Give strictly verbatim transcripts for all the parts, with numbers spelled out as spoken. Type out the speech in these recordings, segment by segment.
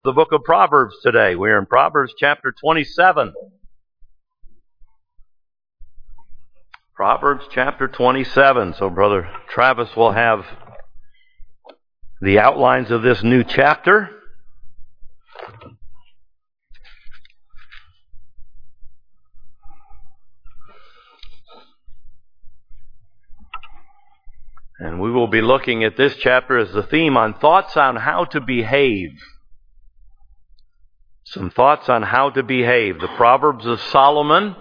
The book of Proverbs today. We're in Proverbs chapter twenty-seven. Proverbs chapter twenty-seven. So Brother Travis will have the outlines of this new chapter. And we will be looking at this chapter as the theme on thoughts on how to behave. Some thoughts on how to behave. The Proverbs of Solomon.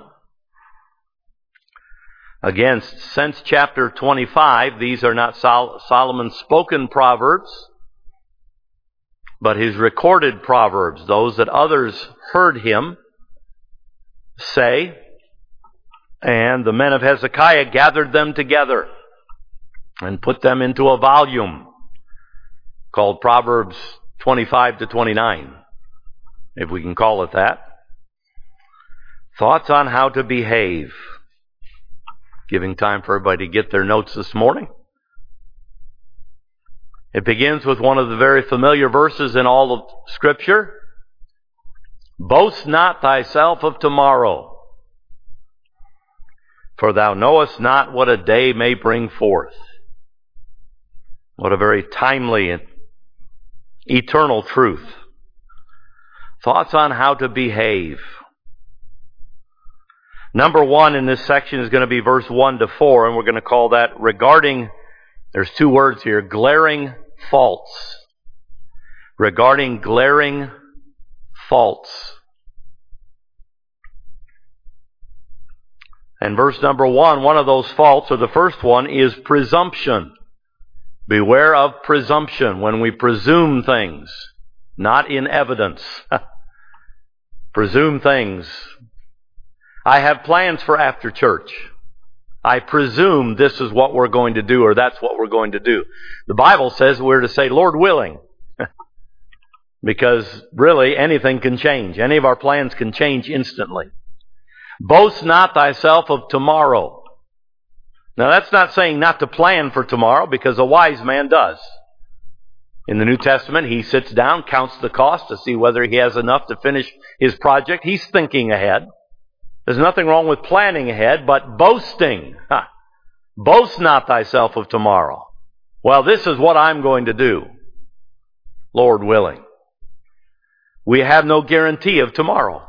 Again, since chapter twenty-five, these are not Sol- Solomon's spoken proverbs, but his recorded proverbs, those that others heard him say. And the men of Hezekiah gathered them together and put them into a volume called Proverbs twenty-five to twenty-nine. If we can call it that. Thoughts on how to behave. Giving time for everybody to get their notes this morning. It begins with one of the very familiar verses in all of Scripture. Boast not thyself of tomorrow, for thou knowest not what a day may bring forth. What a very timely and eternal truth. Thoughts on how to behave. Number one in this section is going to be verse one to four, and we're going to call that regarding, there's two words here, glaring faults. Regarding glaring faults. And verse number one, one of those faults, or the first one, is presumption. Beware of presumption, when we presume things, not in evidence. Presume things. I have plans for after church. I presume this is what we're going to do, or that's what we're going to do. The Bible says we're to say, Lord willing. Because really anything can change. Any of our plans can change instantly. Boast not thyself of tomorrow. Now that's not saying not to plan for tomorrow, because a wise man does. In the New Testament, he sits down, counts the cost to see whether he has enough to finish his project. He's thinking ahead. There's nothing wrong with planning ahead, but boasting. Huh. Boast not thyself of tomorrow. Well, this is what I'm going to do, Lord willing. We have no guarantee of tomorrow.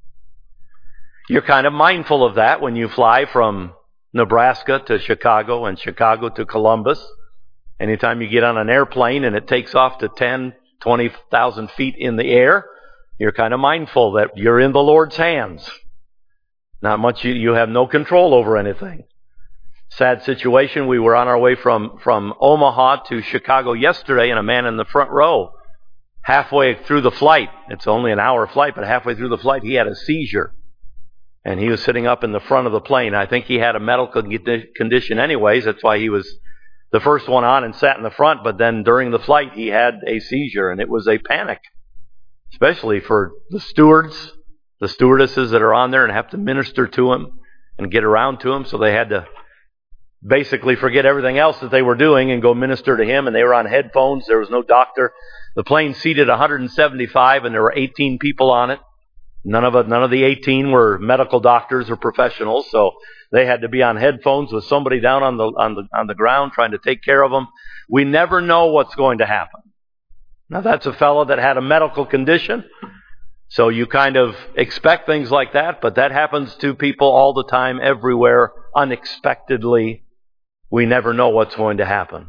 You're kind of mindful of that when you fly from Nebraska to Chicago and Chicago to Columbus. Anytime you get on an airplane and it takes off to ten, twenty thousand feet in the air, you're kind of mindful that you're in the Lord's hands. Not much, you, you have no control over anything. Sad situation, we were on our way from, from Omaha to Chicago yesterday, and a man in the front row, halfway through the flight, it's only an hour flight, but halfway through the flight, he had a seizure. And he was sitting up in the front of the plane. I think he had a medical condition anyways, that's why he was the first one on and sat in the front, but then during the flight he had a seizure, and it was a panic, especially for the stewards, the stewardesses that are on there and have to minister to him and get around to him, so they had to basically forget everything else that they were doing and go minister to him, and they were on headphones. There was no doctor. The plane seated one hundred seventy-five, and there were eighteen people on it. None of it, none of the eighteen were medical doctors or professionals, so they had to be on headphones with somebody down on the on the on the ground trying to take care of them. We never know what's going to happen. Now that's a fellow that had a medical condition, so you kind of expect things like that, but that happens to people all the time, everywhere, unexpectedly. We never know what's going to happen.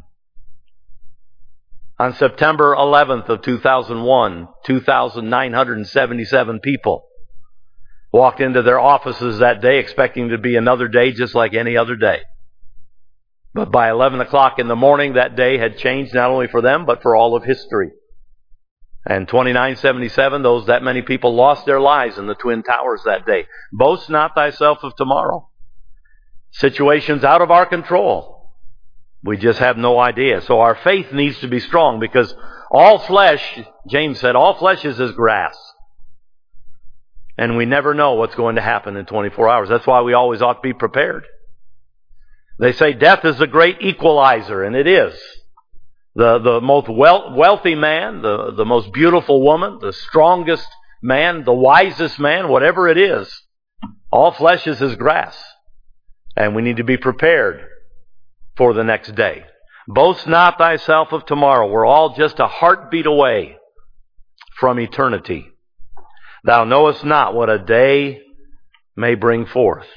On September eleventh of two thousand one, two thousand nine hundred seventy-seven people walked into their offices that day expecting to be another day just like any other day. But by eleven o'clock in the morning, that day had changed not only for them, but for all of history. And twenty-nine seventy-seven, those that many people lost their lives in the Twin Towers that day. Boast not thyself of tomorrow. Situations out of our control. We just have no idea. So our faith needs to be strong, because all flesh, James said, all flesh is as grass. And we never know what's going to happen in twenty-four hours. That's why we always ought to be prepared. They say death is a great equalizer, and it is. The, the most wealth, wealthy man, the, the most beautiful woman, the strongest man, the wisest man, whatever it is. All flesh is as grass. And we need to be prepared for the next day. Boast not thyself of tomorrow. We're all just a heartbeat away from eternity. Thou knowest not what a day may bring forth.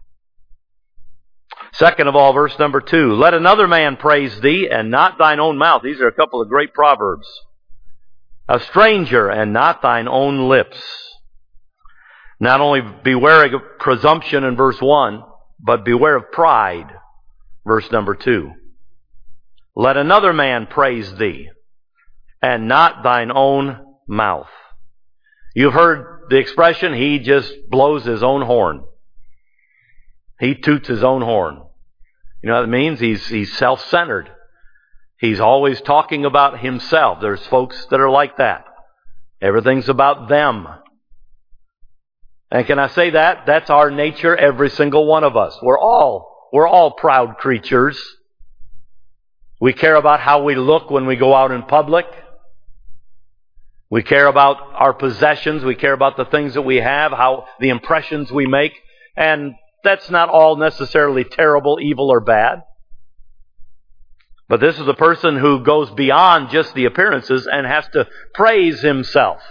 Second of all, verse number two. Let another man praise thee, and not thine own mouth. These are a couple of great proverbs. A stranger, and not thine own lips. Not only beware of presumption in verse one, but beware of pride, verse number two. Let another man praise thee, and not thine own mouth. You've heard the expression, he just blows his own horn. He toots his own horn. You know what it means? He's, he's self-centered. He's always talking about himself. There's folks that are like that. Everything's about them. And can I say that? That's our nature, every single one of us. We're all, we're all proud creatures. We care about how we look when we go out in public. We care about our possessions. We care about the things that we have, how the impressions we make. And that's not all necessarily terrible, evil, or bad. But this is a person who goes beyond just the appearances and has to praise himself.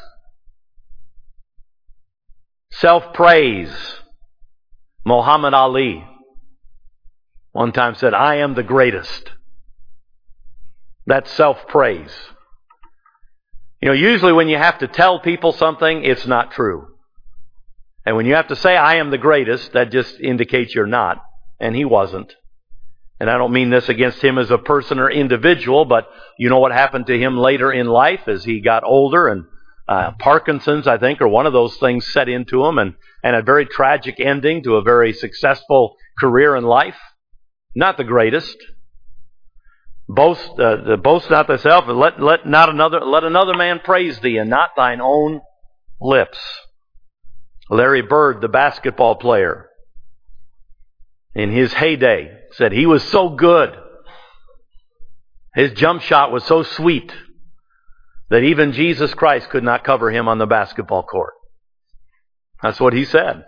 Self-praise. Muhammad Ali one time said, I am the greatest. That's self-praise. You know, usually when you have to tell people something, it's not true. And when you have to say, I am the greatest, that just indicates you're not. And he wasn't. And I don't mean this against him as a person or individual, but you know what happened to him later in life as he got older, and uh, Parkinson's, I think, or one of those things set into him, and, and a very tragic ending to a very successful career in life. Not the greatest. Boast, uh, boast not thyself, and let, let not another, let another man praise thee, and not thine own lips. Larry Bird, the basketball player, in his heyday, said he was so good. His jump shot was so sweet that even Jesus Christ could not cover him on the basketball court. That's what he said.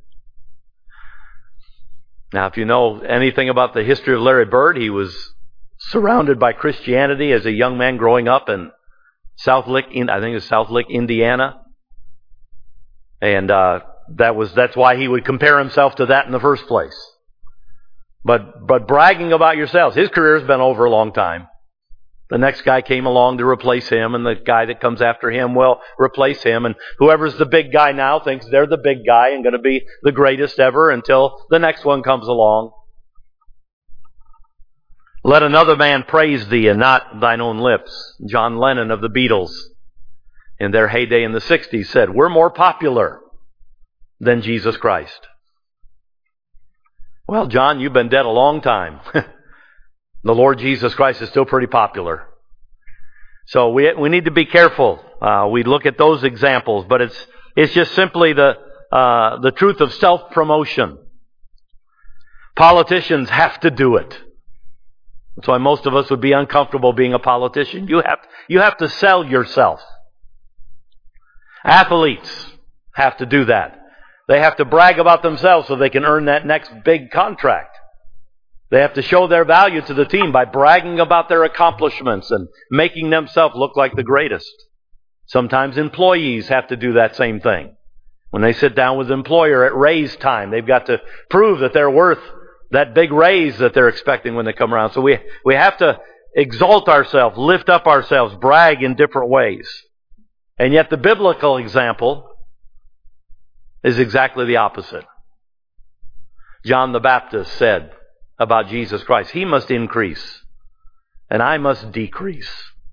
Now, if you know anything about the history of Larry Bird, he was surrounded by Christianity as a young man growing up in South Lick, I think it's South Lick, Indiana. And uh, that was that's why he would compare himself to that in the first place. But but bragging about yourselves, his career's been over a long time. The next guy came along to replace him, and the guy that comes after him will replace him. And whoever's the big guy now thinks they're the big guy and going to be the greatest ever until the next one comes along. Let another man praise thee, and not thine own lips. John Lennon of the Beatles, in their heyday in the sixties, said, we're more popular than Jesus Christ. Well, John, you've been dead a long time. The Lord Jesus Christ is still pretty popular. So we we need to be careful. Uh, we look at those examples, but it's it's just simply the uh, the truth of self-promotion. Politicians have to do it. That's why most of us would be uncomfortable being a politician. You have you have to sell yourself. Athletes have to do that. They have to brag about themselves so they can earn that next big contract. They have to show their value to the team by bragging about their accomplishments and making themselves look like the greatest. Sometimes employees have to do that same thing. When they sit down with the employer at raise time, they've got to prove that they're worth that big raise that they're expecting when they come around. So we, we have to exalt ourselves, lift up ourselves, brag in different ways. And yet the biblical example is exactly the opposite. John the Baptist said about Jesus Christ, he must increase and I must decrease.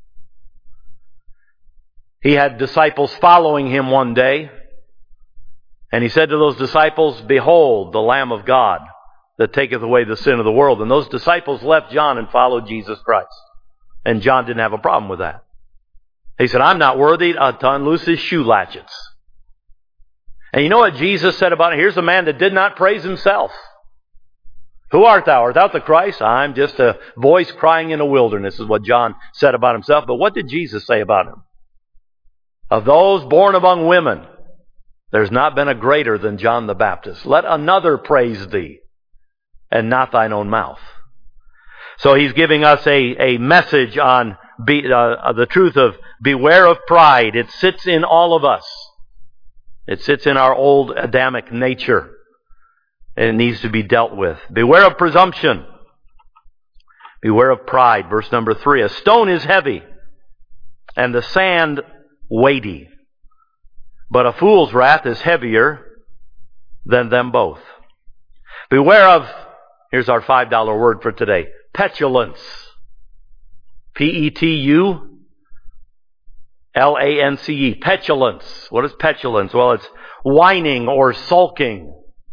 He had disciples following him one day, and he said to those disciples, behold, the Lamb of God that taketh away the sin of the world. And those disciples left John and followed Jesus Christ. And John didn't have a problem with that. He said, I'm not worthy to unloose his shoe latchets. And you know what Jesus said about it? Here's a man that did not praise himself. Who art thou? Art thou the Christ? I'm just a voice crying in a wilderness, is what John said about himself. But what did Jesus say about him? Of those born among women, there's not been a greater than John the Baptist. Let another praise thee, and not thine own mouth. So he's giving us a, a message on be, uh, the truth of beware of pride. It sits in all of us. It sits in our old Adamic nature. And it needs to be dealt with. Beware of presumption. Beware of pride. Verse number three. A stone is heavy, and the sand weighty. But a fool's wrath is heavier than them both. Beware of, here's our five dollar word for today, petulance. P E T U L A N C E. Petulance. What is petulance? Well, it's whining or sulking.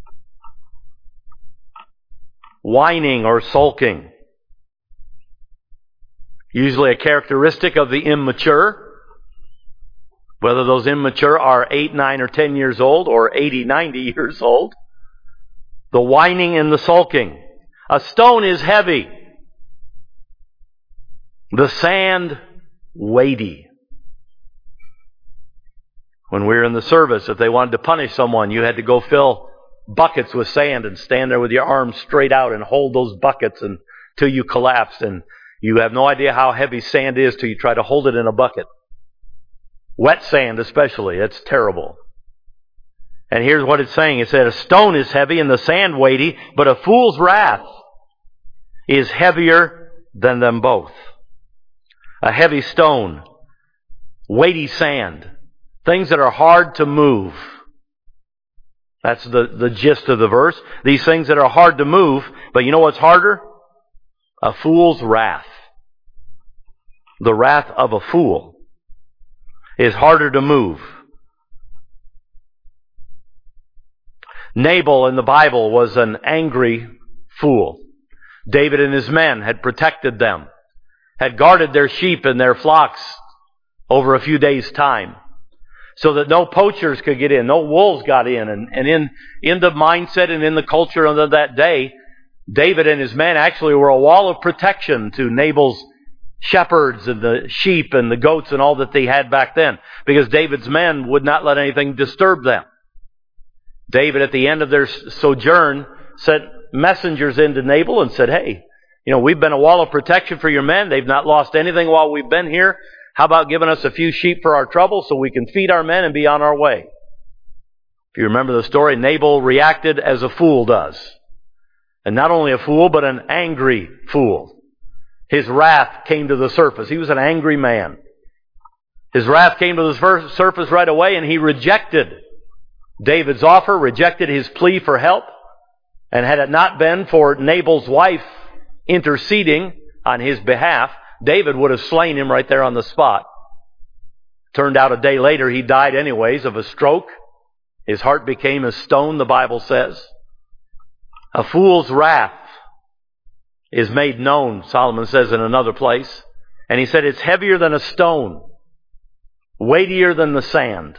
Whining or sulking. Usually a characteristic of the immature. Whether those immature are eight, nine, or ten years old, or eighty, ninety years old. The whining and the sulking. A stone is heavy. The sand weighty. When we were in the service, if they wanted to punish someone, you had to go fill buckets with sand and stand there with your arms straight out and hold those buckets until you collapsed. And you have no idea how heavy sand is till you try to hold it in a bucket. Wet sand especially. It's terrible. And here's what it's saying. It said, a stone is heavy and the sand weighty, but a fool's wrath is heavier than them both. A heavy stone, weighty sand, things that are hard to move. That's the, the gist of the verse. These things that are hard to move, but you know what's harder? A fool's wrath. The wrath of a fool is harder to move. Nabal in the Bible was an angry fool. David and his men had protected them, had guarded their sheep and their flocks over a few days' time, so that no poachers could get in, no wolves got in. And, and in, in the mindset and in the culture of that day, David and his men actually were a wall of protection to Nabal's shepherds and the sheep and the goats and all that they had back then, because David's men would not let anything disturb them. David, at the end of their sojourn, sent messengers into Nabal and said, hey, you know, we've been a wall of protection for your men. They've not lost anything while we've been here. How about giving us a few sheep for our trouble so we can feed our men and be on our way? If you remember the story, Nabal reacted as a fool does. And not only a fool, but an angry fool. His wrath came to the surface. He was an angry man. His wrath came to the surface right away, and he rejected David's offer, rejected his plea for help. And had it not been for Nabal's wife interceding on his behalf, David would have slain him right there on the spot. Turned out a day later he died anyways of a stroke. His heart became as stone, the Bible says. A fool's wrath is made known, Solomon says in another place. And he said it's heavier than a stone, weightier than the sand.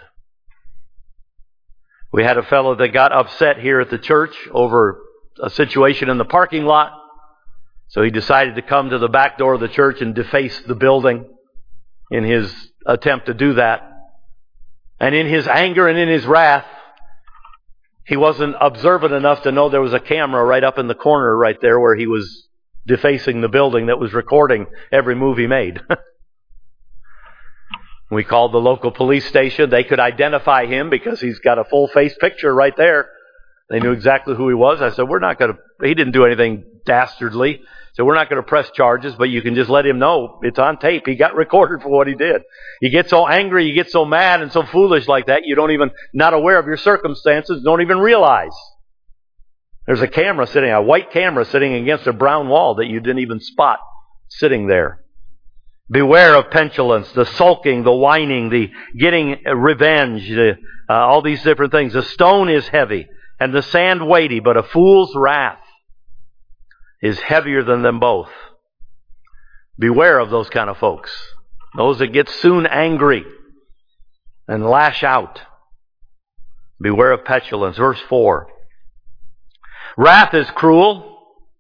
We had a fellow that got upset here at the church over a situation in the parking lot. So he decided to come to the back door of the church and deface the building in his attempt to do that. And in his anger and in his wrath, he wasn't observant enough to know there was a camera right up in the corner right there where he was defacing the building that was recording every move he made. We called the local police station. They could identify him because he's got a full face picture right there. They knew exactly who he was. I said, we're not going to, he didn't do anything dastardly. So we're not going to press charges, but you can just let him know it's on tape. He got recorded for what he did. You get so angry, you get so mad and so foolish like that, you don't even, not aware of your circumstances, don't even realize. There's a camera sitting, a white camera sitting against a brown wall that you didn't even spot sitting there. Beware of petulance, the sulking, the whining, the getting revenge, the, uh, all these different things. The stone is heavy and the sand weighty, but a fool's wrath is heavier than them both. Beware of those kind of folks. Those that get soon angry and lash out. Beware of petulance. Verse four. Wrath is cruel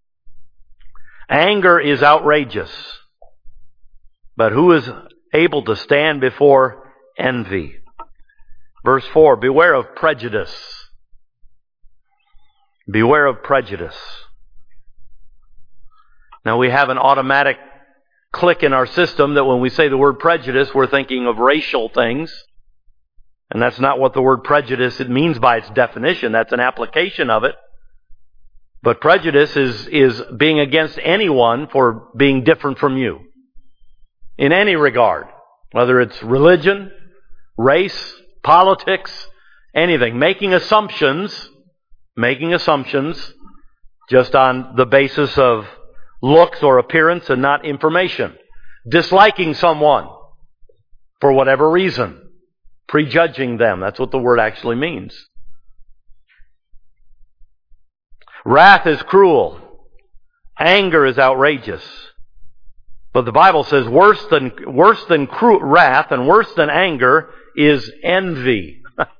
Anger is outrageous. But who is able to stand before envy? Verse four, beware of prejudice. Beware of prejudice. Now we have an automatic click in our system that when we say the word prejudice, we're thinking of racial things. And that's not what the word prejudice it means by its definition. That's an application of it. But prejudice is, is being against anyone for being different from you. In any regard. Whether it's religion, race, politics, anything. Making assumptions, making assumptions just on the basis of looks or appearance and not information. Disliking someone for whatever reason. Prejudging them. That's what the word actually means. Wrath is cruel. Anger is outrageous. But the Bible says worse than, worse than cru- wrath and worse than anger is envy.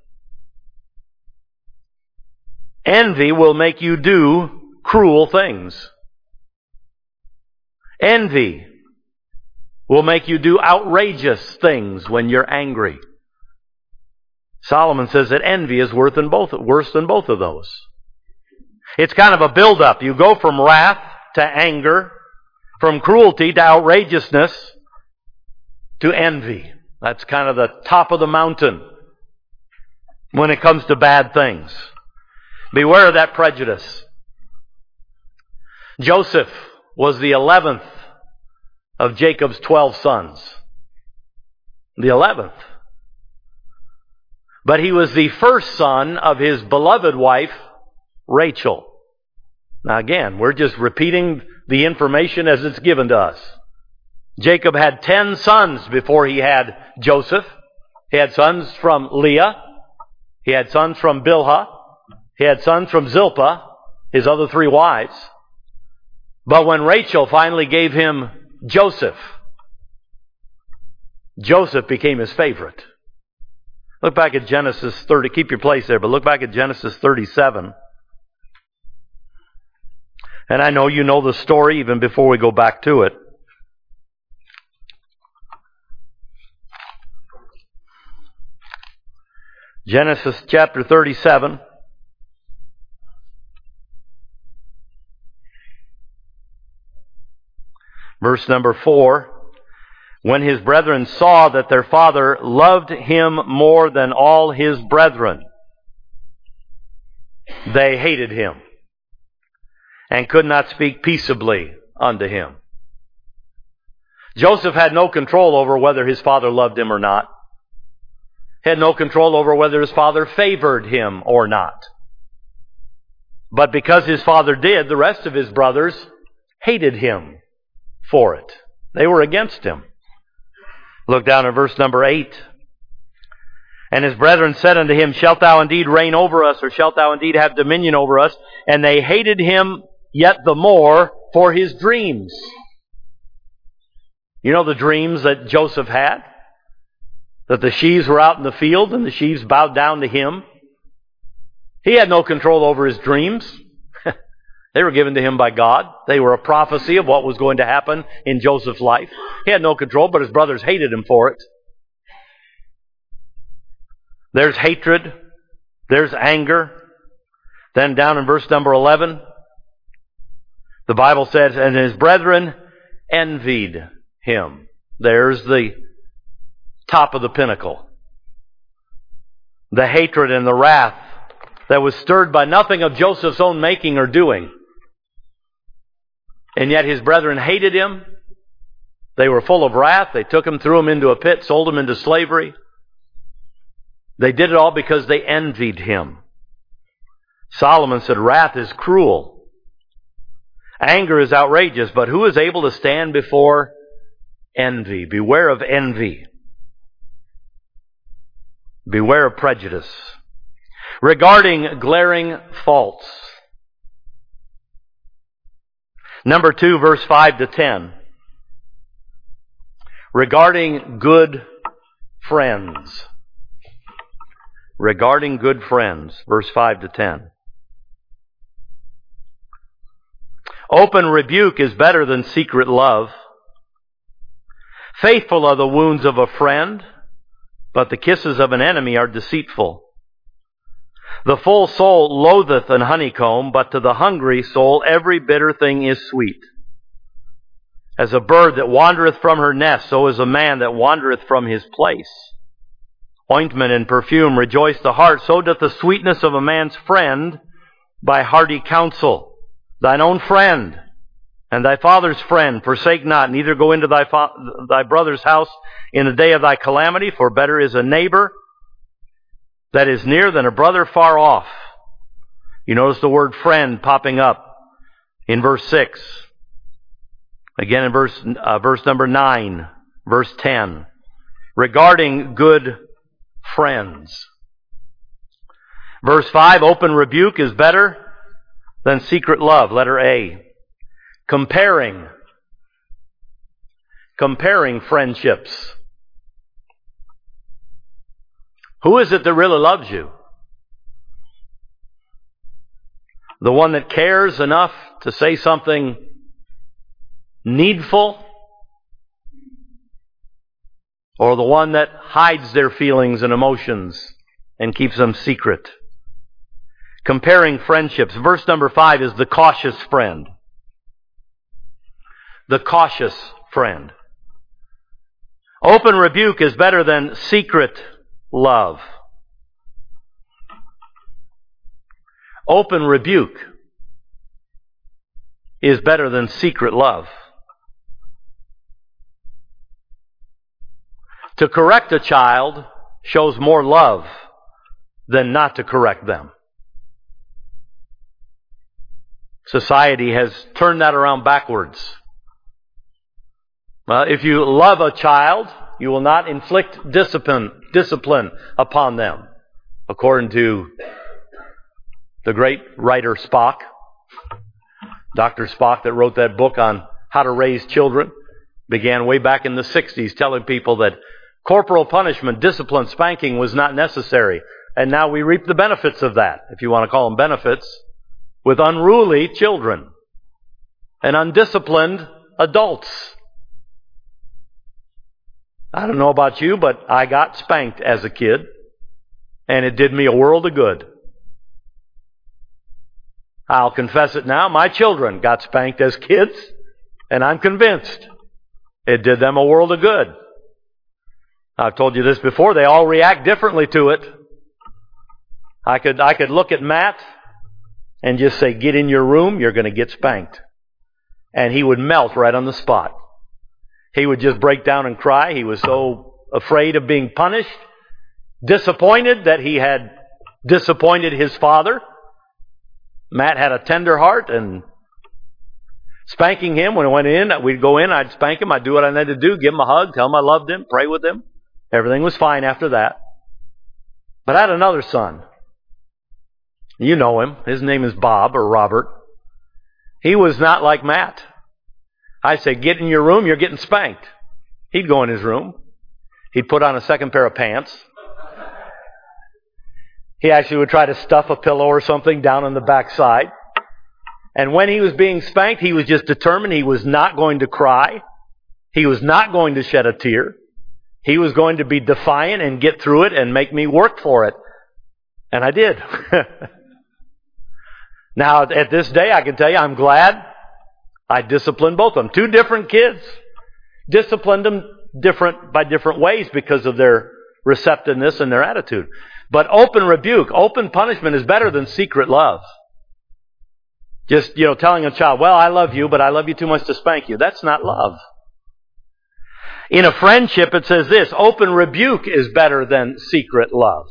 Envy will make you do cruel things. Envy will make you do outrageous things when you're angry. Solomon says that envy is worse than both, worse than both of those. It's kind of a build-up. You go from wrath to anger, from cruelty to outrageousness to envy. That's kind of the top of the mountain when it comes to bad things. Beware of that prejudice. Joseph was the eleventh of Jacob's twelve sons. The eleventh. But he was the first son of his beloved wife, Rachel. Now again, we're just repeating the information as it's given to us. Jacob had ten sons before he had Joseph. He had sons from Leah. He had sons from Bilhah. He had sons from Zilpah, his other three wives. But when Rachel finally gave him Joseph, Joseph became his favorite. Look back at Genesis thirty. Keep your place there, but look back at Genesis thirty-seven. And I know you know the story even before we go back to it. Genesis chapter thirty-seven. Verse number four. When his brethren saw that their father loved him more than all his brethren, they hated him and could not speak peaceably unto him. Joseph had no control over whether his father loved him or not. He had no control over whether his father favored him or not. But because his father did, the rest of his brothers hated him for it. They were against him. Look down at verse number eight. And his brethren said unto him, Shalt thou indeed reign over us, or shalt thou indeed have dominion over us? And they hated him yet the more for his dreams. You know the dreams that Joseph had? That the sheaves were out in the field and the sheaves bowed down to him. He had no control over his dreams. They were given to him by God. They were a prophecy of what was going to happen in Joseph's life. He had no control, but his brothers hated him for it. There's hatred. There's anger. Then down in verse number eleven, the Bible says, and his brethren envied him. There's the top of the pinnacle. The hatred and the wrath that was stirred by nothing of Joseph's own making or doing. And yet his brethren hated him. They were full of wrath. They took him, threw him into a pit, sold him into slavery. They did it all because they envied him. Solomon said, wrath is cruel. Anger is outrageous, but who is able to stand before envy? Beware of envy. Beware of prejudice. Regarding glaring faults. Number two, verse five to ten. Regarding good friends. Regarding good friends, verse five to ten. Open rebuke is better than secret love. Faithful are the wounds of a friend, but the kisses of an enemy are deceitful. The full soul loatheth an honeycomb, but to the hungry soul every bitter thing is sweet. As a bird that wandereth from her nest, so is a man that wandereth from his place. Ointment and perfume rejoice the heart, so doth the sweetness of a man's friend by hearty counsel. Thine own friend and thy father's friend forsake not, neither go into thy fa- thy brother's house in the day of thy calamity, for better is a neighbor that is near than a brother far off. You notice the word friend popping up in verse six. Again in verse, uh, verse number nine, verse ten. Regarding good friends. Verse five, open rebuke is better than secret love. Letter A. Comparing. Comparing friendships. Who is it that really loves you? The one that cares enough to say something needful? Or the one that hides their feelings and emotions and keeps them secret? Comparing friendships. Verse number five is the cautious friend. The cautious friend. Open rebuke is better than secret love. Open rebuke is better than secret love. To correct a child shows more love than not to correct them. Society has turned that around backwards. Uh, if you love a child, you will not inflict discipline, discipline upon them, according to the great writer Spock, Doctor Spock, that wrote that book on how to raise children. Began way back in the sixties telling people that corporal punishment, discipline, spanking was not necessary. And now we reap the benefits of that, if you want to call them benefits, with unruly children and undisciplined adults. I don't know about you, but I got spanked as a kid, and it did me a world of good. I'll confess it now, my children got spanked as kids, and I'm convinced it did them a world of good. I've told you this before, they all react differently to it. I could, I could look at Matt and just say, get in your room, you're going to get spanked. And he would melt right on the spot. He would just break down and cry. He was so afraid of being punished, disappointed that he had disappointed his father. Matt had a tender heart, and spanking him when I went in, we'd go in, I'd spank him, I'd do what I needed to do, give him a hug, tell him I loved him, pray with him. Everything was fine after that. But I had another son. You know him. His name is Bob or Robert. He was not like Matt. I say, get in your room, you're getting spanked. He'd go in his room. He'd put on a second pair of pants. He actually would try to stuff a pillow or something down on the backside. And when he was being spanked, he was just determined he was not going to cry. He was not going to shed a tear. He was going to be defiant and get through it and make me work for it. And I did. Now, at this day, I can tell you, I'm glad I disciplined both of them. Two different kids. Disciplined them different by different ways because of their receptiveness and their attitude. But open rebuke, open punishment is better than secret love. Just, you know, telling a child, well, I love you, but I love you too much to spank you. That's not love. In a friendship, it says this, open rebuke is better than secret love.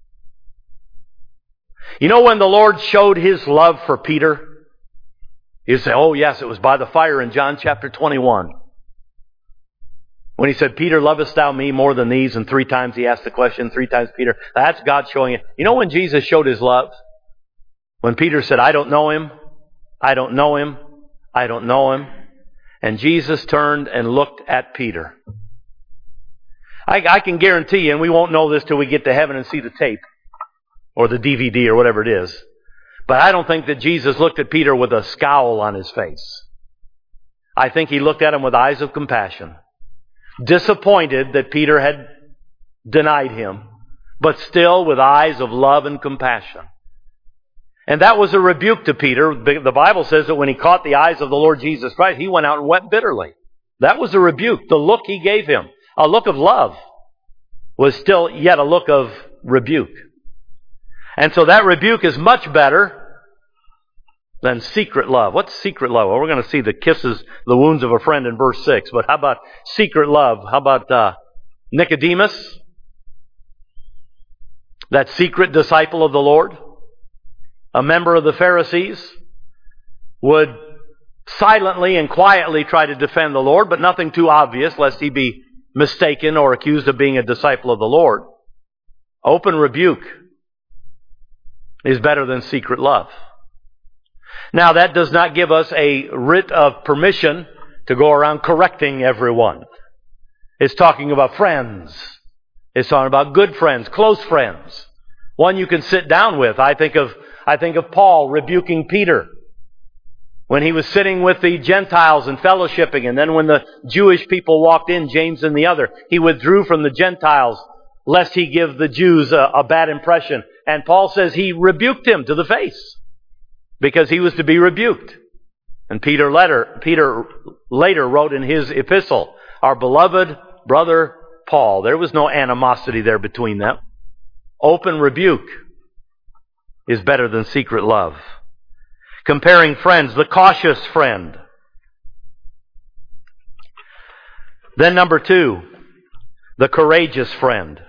You know when the Lord showed His love for Peter? You say, oh yes, it was by the fire in John chapter twenty-one. When He said, Peter, lovest thou me more than these? And three times He asked the question, three times Peter. That's God showing it. You know when Jesus showed His love? When Peter said, I don't know Him, I don't know Him, I don't know Him. And Jesus turned and looked at Peter. I, I can guarantee you, and we won't know this till we get to heaven and see the tape, or the D V D, or whatever it is. But I don't think that Jesus looked at Peter with a scowl on his face. I think he looked at him with eyes of compassion. Disappointed that Peter had denied him, but still with eyes of love and compassion. And that was a rebuke to Peter. The Bible says that when he caught the eyes of the Lord Jesus Christ, he went out and wept bitterly. That was a rebuke. The look he gave him, a look of love, was still yet a look of rebuke. And so that rebuke is much better than secret love. What's secret love? Well, we're going to see the kisses, the wounds of a friend in verse six. But how about secret love? How about uh, Nicodemus? That secret disciple of the Lord? A member of the Pharisees? Would silently and quietly try to defend the Lord, but nothing too obvious, lest he be mistaken or accused of being a disciple of the Lord. Open rebuke is better than secret love. Now, that does not give us a writ of permission to go around correcting everyone. It's talking about friends. It's talking about good friends, close friends. One you can sit down with. I think of, I think of Paul rebuking Peter when he was sitting with the Gentiles and fellowshipping, and then when the Jewish people walked in, James and the other, he withdrew from the Gentiles lest he give the Jews a, a bad impression. And Paul says he rebuked him to the face because he was to be rebuked. And Peter later, Peter later wrote in his epistle, our beloved brother Paul. There was no animosity there between them. Open rebuke is better than secret love. Comparing friends, the cautious friend. Then number two, the courageous friend.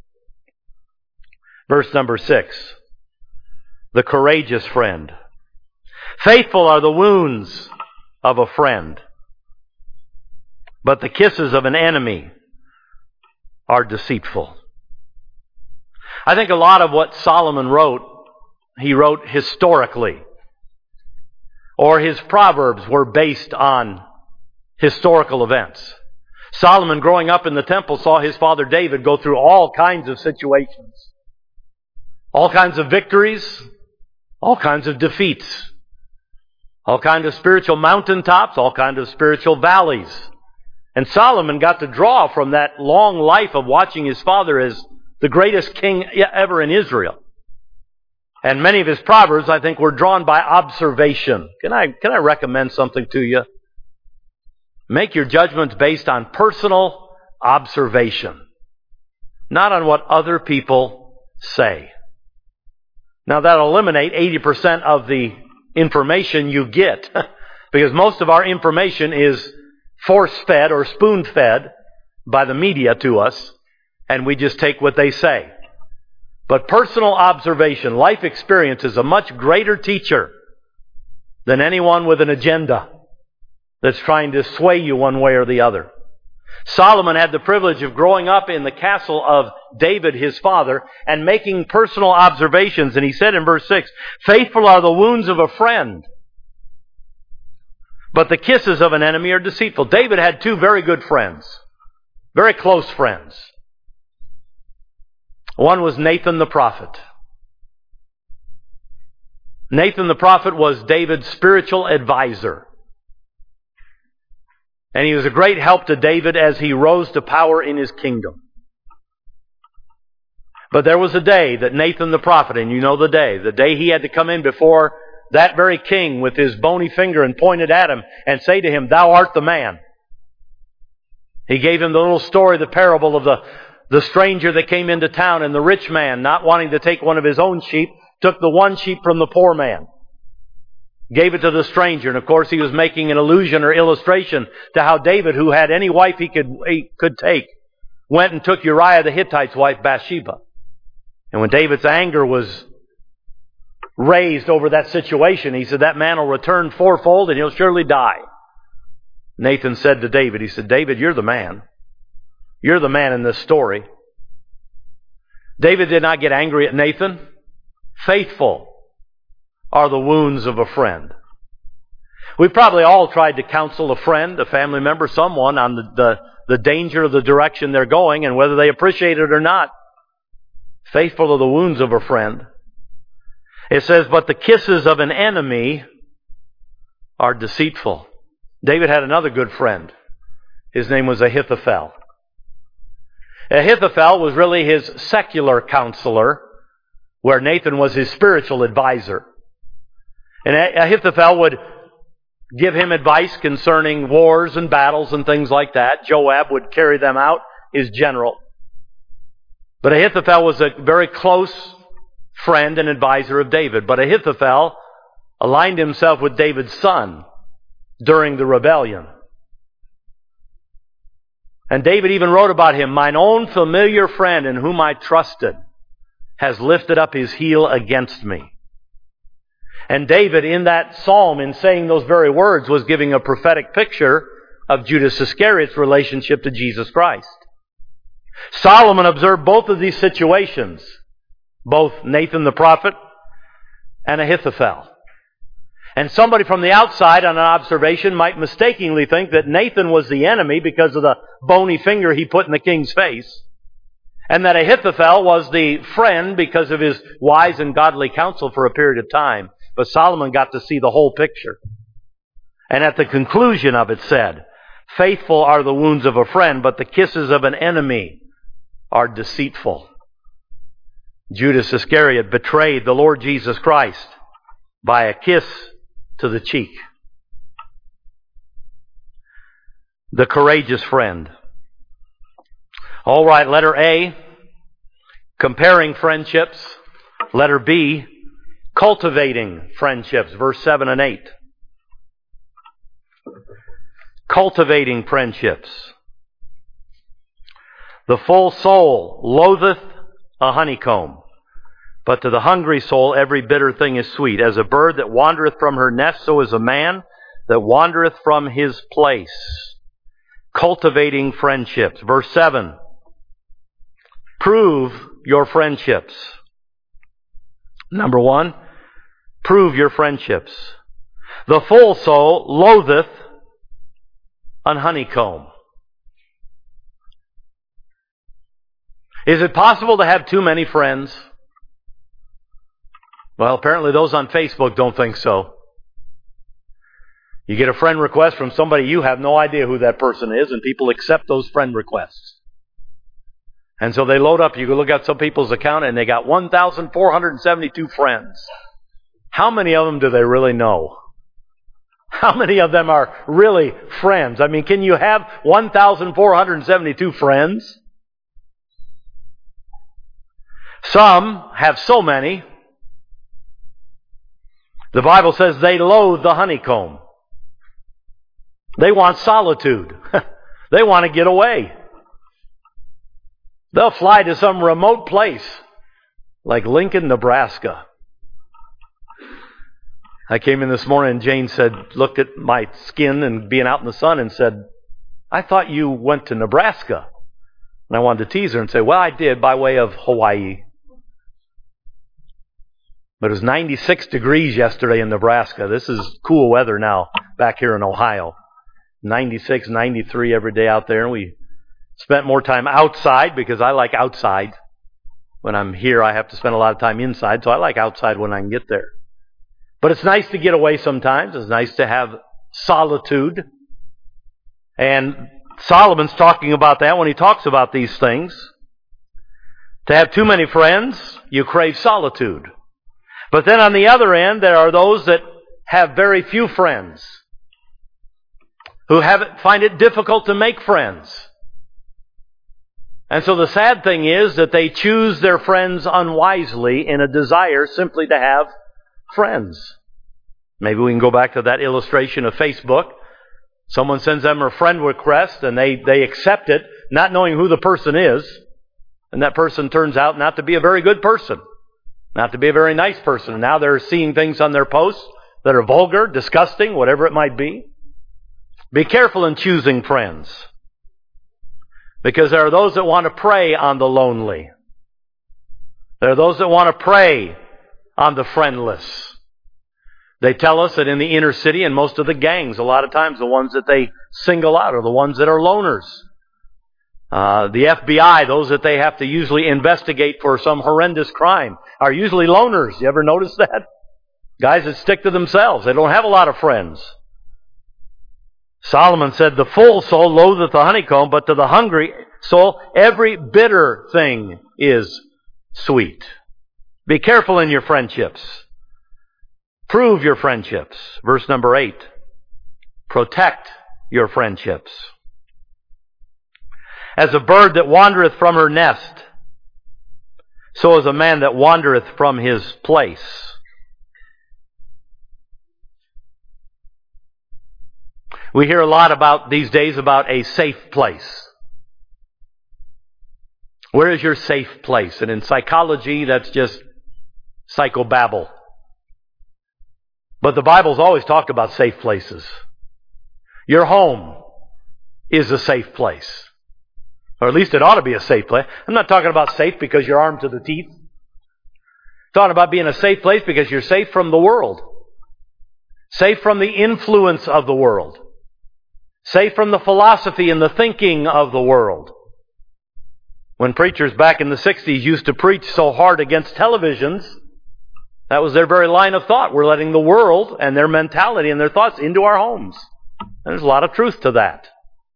Verse number six. The courageous friend. Faithful are the wounds of a friend, but the kisses of an enemy are deceitful. I think a lot of what Solomon wrote, he wrote historically. Or his proverbs were based on historical events. Solomon, growing up in the temple, saw his father David go through all kinds of situations. All kinds of victories, all kinds of defeats. All kinds of spiritual mountaintops, all kinds of spiritual valleys. And Solomon got to draw from that long life of watching his father as the greatest king ever in Israel. And many of his proverbs, I think, were drawn by observation. Can I, can I recommend something to you? Make your judgments based on personal observation, not on what other people say. Now, that'll eliminate eighty percent of the information you get, because most of our information is force-fed or spoon-fed by the media to us, and we just take what they say. But personal observation, life experience, is a much greater teacher than anyone with an agenda that's trying to sway you one way or the other. Solomon had the privilege of growing up in the castle of David, his father, and making personal observations. And he said in verse six, faithful are the wounds of a friend, but the kisses of an enemy are deceitful. David had two very good friends, very close friends. One was Nathan the prophet. Nathan the prophet was David's spiritual advisor. And he was a great help to David as he rose to power in his kingdom. But there was a day that Nathan the prophet, and you know the day, the day he had to come in before that very king with his bony finger and pointed at him and say to him, thou art the man. He gave him the little story, the parable of the, the stranger that came into town, and the rich man, not wanting to take one of his own sheep, took the one sheep from the poor man. Gave it to the stranger. And of course he was making an allusion or illustration to how David, who had any wife he could, he could take, went and took Uriah the Hittite's wife, Bathsheba. And when David's anger was raised over that situation, he said, that man will return fourfold and he'll surely die. Nathan said to David, he said, David, you're the man. You're the man in this story. David did not get angry at Nathan. Faithful are the wounds of a friend. We've probably all tried to counsel a friend, a family member, someone on the, the, the danger of the direction they're going and whether they appreciate it or not. Faithful are the wounds of a friend. It says, but the kisses of an enemy are deceitful. David had another good friend. His name was Ahithophel. Ahithophel was really his secular counselor, where Nathan was his spiritual advisor. And Ahithophel would give him advice concerning wars and battles and things like that. Joab would carry them out, his general. But Ahithophel was a very close friend and advisor of David. But Ahithophel aligned himself with David's son during the rebellion. And David even wrote about him, mine own familiar friend in whom I trusted has lifted up his heel against me. And David, in that psalm, in saying those very words, was giving a prophetic picture of Judas Iscariot's relationship to Jesus Christ. Solomon observed both of these situations, both Nathan the prophet and Ahithophel. And somebody from the outside on an observation might mistakenly think that Nathan was the enemy because of the bony finger he put in the king's face, and that Ahithophel was the friend because of his wise and godly counsel for a period of time. But Solomon got to see the whole picture. And at the conclusion of it said, faithful are the wounds of a friend, but the kisses of an enemy are deceitful. Judas Iscariot betrayed the Lord Jesus Christ by a kiss to the cheek. The courageous friend. All right, letter A, comparing friendships. Letter B, cultivating friendships. Verse seven and eight. Cultivating friendships. The full soul loatheth a honeycomb, but to the hungry soul every bitter thing is sweet. As a bird that wandereth from her nest, so is a man that wandereth from his place. Cultivating friendships. Verse seven. Prove your friendships. Number one, prove your friendships. The full soul loatheth an honeycomb. Is it possible to have too many friends? Well, apparently those on Facebook don't think so. You get a friend request from somebody, you have no idea who that person is, and people accept those friend requests. And so they load up, you can look at some people's account, and they got one thousand four hundred seventy-two friends. How many of them do they really know? How many of them are really friends? I mean, can you have one thousand four hundred seventy-two friends? Some have so many. The Bible says they loathe the honeycomb. They want solitude. They want to get away. They'll fly to some remote place, like Lincoln, Nebraska. I came in this morning and Jane said, looked at my skin and being out in the sun and said, I thought you went to Nebraska. And I wanted to tease her and say, well, I did by way of Hawaii. But it was ninety-six degrees yesterday in Nebraska. This is cool weather now back here in Ohio. ninety-six, ninety-three every day out there. And we spent more time outside because I like outside. When I'm here, I have to spend a lot of time inside, so I like outside when I can get there. But it's nice to get away sometimes. It's nice to have solitude. And Solomon's talking about that when he talks about these things. To have too many friends, you crave solitude. But then on the other end, there are those that have very few friends, who have it, find it difficult to make friends. And so the sad thing is that they choose their friends unwisely in a desire simply to have friends. Maybe we can go back to that illustration of Facebook. Someone sends them a friend request and they, they accept it, not knowing who the person is. And that person turns out not to be a very good person. Not to be a very nice person. Now they're seeing things on their posts that are vulgar, disgusting, whatever it might be. Be careful in choosing friends. Because there are those that want to prey on the lonely. There are those that want to prey on the friendless. They tell us that in the inner city and most of the gangs, a lot of times the ones that they single out are the ones that are loners. Uh, the F B I, those that they have to usually investigate for some horrendous crime, are usually loners. You ever notice that? Guys that stick to themselves. They don't have a lot of friends. Solomon said, the full soul loatheth the honeycomb, but to the hungry soul every bitter thing is sweet. Be careful in your friendships. Prove your friendships. Verse number eight. Protect your friendships. As a bird that wandereth from her nest, so is a man that wandereth from his place. We hear a lot about these days about a safe place. Where is your safe place? And in psychology, that's just psychobabble. But the Bible's always talked about safe places. Your home is a safe place. Or at least it ought to be a safe place. I'm not talking about safe because you're armed to the teeth. I'm talking about being a safe place because you're safe from the world. Safe from the influence of the world. Safe from the philosophy and the thinking of the world. When preachers back in the sixties used to preach so hard against televisions, that was their very line of thought. We're letting the world and their mentality and their thoughts into our homes. And there's a lot of truth to that.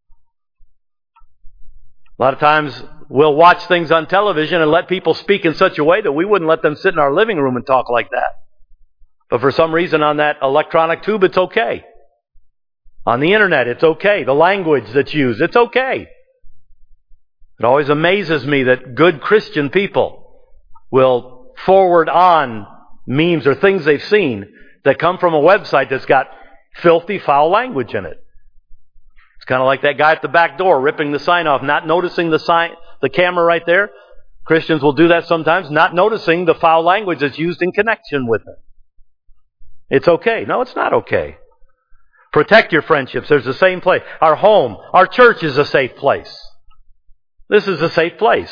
A lot of times we'll watch things on television and let people speak in such a way that we wouldn't let them sit in our living room and talk like that. But for some reason on that electronic tube, it's okay. On the internet, it's okay. The language that's used, it's okay. It always amazes me that good Christian people will forward on memes or things they've seen that come from a website that's got filthy, foul language in it. It's kind of like that guy at the back door ripping the sign off, not noticing the sign, the camera right there. Christians will do that sometimes, not noticing the foul language that's used in connection with it. It's okay. No, it's not okay. Protect your friendships. There's the same place. Our home, our church is a safe place. This is a safe place.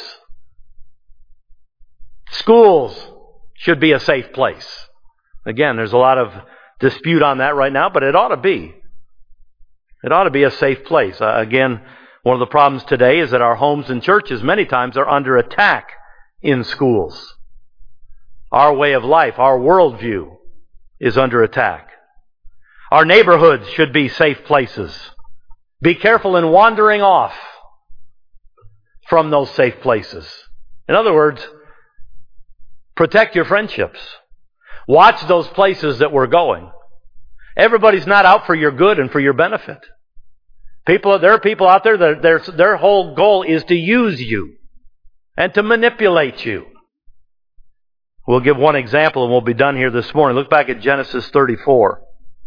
Schools should be a safe place. Again, there's a lot of dispute on that right now, but it ought to be. It ought to be a safe place. Uh, again, one of the problems today is that our homes and churches many times are under attack in schools. Our way of life, our worldview is under attack. Our neighborhoods should be safe places. Be careful in wandering off from those safe places. In other words, protect your friendships. Watch those places that we're going. Everybody's not out for your good and for your benefit. People, there are people out there that their, their whole goal is to use you and to manipulate you. We'll give one example and we'll be done here this morning. Look back at Genesis thirty-four.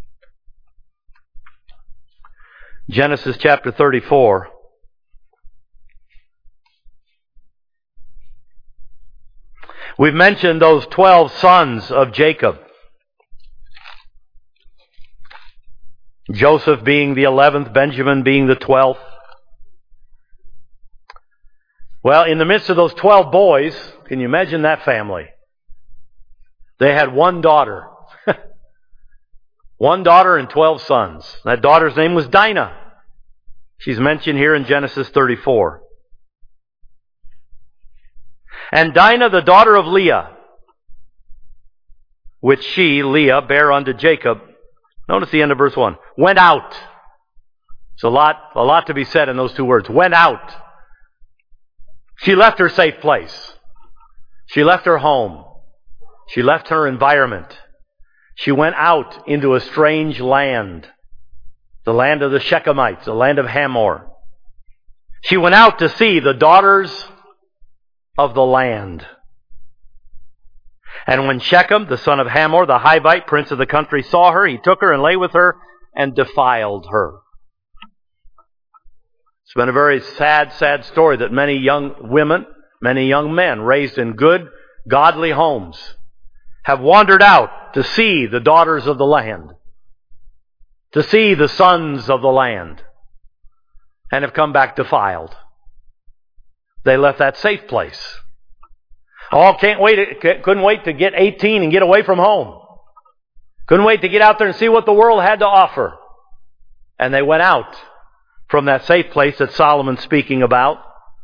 Genesis chapter thirty-four. We've mentioned those twelve sons of Jacob. Joseph being the eleventh, Benjamin being the twelfth. Well, in the midst of those twelve boys, can you imagine that family? They had one daughter. One daughter and twelve sons. That daughter's name was Dinah. She's mentioned here in Genesis thirty-four. And Dinah, the daughter of Leah, which she, Leah, bare unto Jacob. Notice the end of verse one. Went out. It's a lot, a lot to be said in those two words. Went out. She left her safe place. She left her home. She left her environment. She went out into a strange land. The land of the Shechemites, the land of Hamor. She went out to see the daughters of the land. And when Shechem, the son of Hamor, the Hivite, prince of the country, saw her, he took her and lay with her and defiled her. It's been a very sad, sad story that many young women, many young men raised in good, godly homes have wandered out to see the daughters of the land, to see the sons of the land, and have come back defiled. They left that safe place. Oh, can't wait, couldn't wait to get eighteen and get away from home. Couldn't wait to get out there and see what the world had to offer. And they went out from that safe place that Solomon's speaking about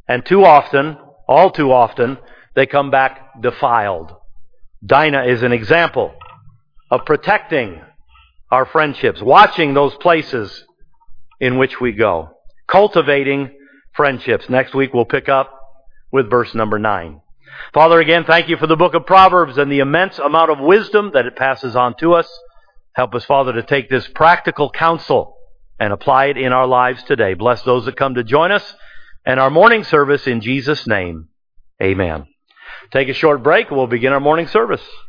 And too often, all too often, they come back defiled. Dinah is an example of protecting our friendships, watching those places in which we go, cultivating friendships. Next week we'll pick up with verse number nine. Father, again, thank you for the book of Proverbs and the immense amount of wisdom that it passes on to us. Help us, Father, to take this practical counsel and apply it in our lives today. Bless those that come to join us and our morning service in Jesus' name. Amen. Take a short break and we'll begin our morning service.